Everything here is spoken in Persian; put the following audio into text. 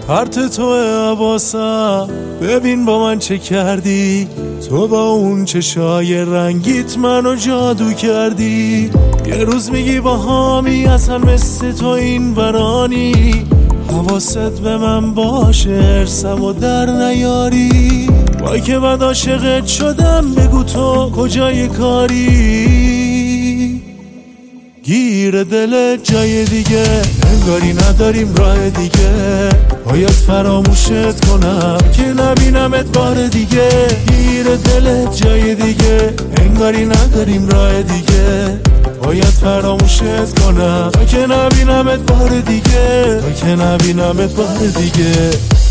پرت تو حواسم، ببین با من چه کردی. تو با اون چشای رنگیت منو جادو کردی. یه روز میگی با هامی اصلا مثل تو این ورانی. حواست به من باشه ارسم و در نیاری. وای که بعد عاشقت شدم، بگو تو کجای کاری. گیر دلت جای دیگه، انگاری نداریم راه دیگه. باید فراموشت کنم که نبینمت بار دیگه. گیر دلت جای دیگه، انگاری نداریم راه دیگه. باید فراموشت کنم که نبینمت بار دیگه. که نبینمت بار دیگه.